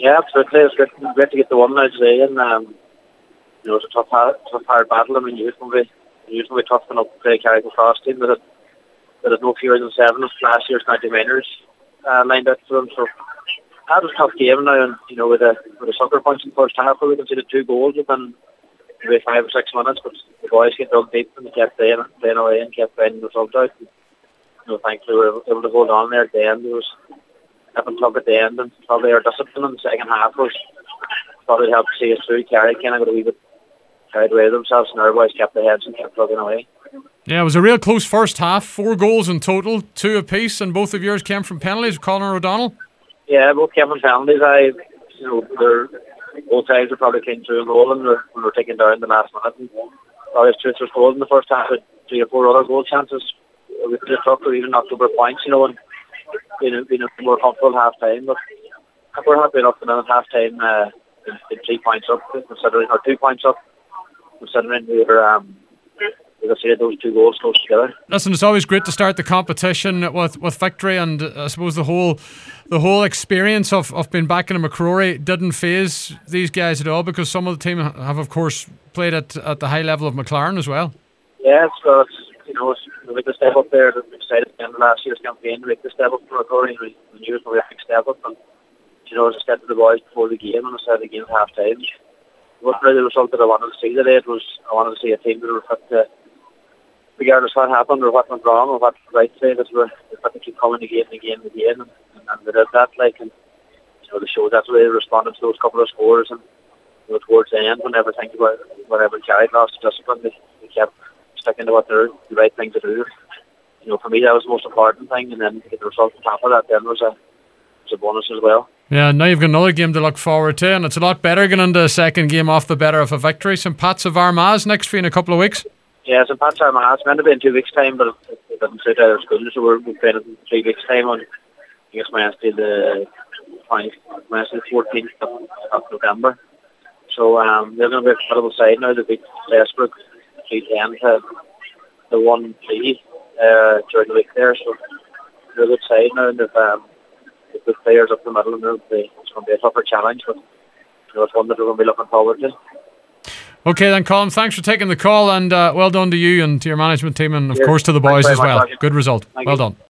Yeah, absolutely. It's great to get the one out today, and it's a tough hard battle. I mean, usually tough enough to play Carrick Cross team, but there's no fewer than 7 of last year's county minors lined up for them. So that was a tough game now, and with a sucker punch in the first half, we conceded 2 goals within maybe 5 or 6 minutes, but the boys get dug deep and they kept playing away and kept finding the result out. And, thankfully, we were able to hold on there at the end. There was up and top at the end, and probably our discipline in the second half was probably helped see us through. Kerry kind of got a wee bit carried away with themselves, and our boys kept their heads and kept plugging away. Yeah, it was a real close first half. 4 goals in total, 2 apiece, and both of yours came from penalties. Conor O'Donnell. Yeah, both came from penalties. Both sides were probably clean through and rolling when we were taking down the last minute. And probably truth was told in the first half, with 3 or 4 other goal chances, we could have took or even knocked over points, and been a more comfortable half time. But we're happy enough to at half time in 3 points up, considering, or 2 points up, considering we were those 2 goals close together. Listen, it's always great to start the competition with victory, and I suppose the whole experience of being back in a McCrory didn't faze these guys at all, because some of the team have, of course, played at the high level of McLaren as well. Yeah, we make the step up there. We decided at the end of last year's campaign to make the step up for McCrory. We knew it was a big step up, and as I said to the boys before the game, and I said again at half time, it wasn't really the result that I wanted to see today. I wanted to see a team that were fit to, regardless what happened or what went wrong or what right today, that we're fit to keep coming again and again and again, and we did that. They showed that's the way they responded to those couple of scores, and towards the end, whenever thinking about whatever carried lost discipline, they kept sticking to what they're the right thing to do. For me, that was the most important thing, and then to get the result on top of that then was a bonus as well. Yeah, now you've got another game to look forward to, and it's a lot better getting into a second game off the better of a victory. St Pat's of Armagh next for you in a couple of weeks. Yeah, St Pat's of Armagh. It's meant to be in 2 weeks' time, but it doesn't suit either school, so we're playing it in 3 weeks' time on, I guess, Wednesday the 14th of November. So they're going to be a incredible side now. They beat Lesbrook 3-10 to 1-3 during the week there. So they're a good side now, and they've good players up the middle, and it's going to be a tougher challenge, but it's one that we're going to be looking forward to. Okay then, Colin, thanks for taking the call, and well done to you and to your management team, and of course to the boys as well. Good result. Well done.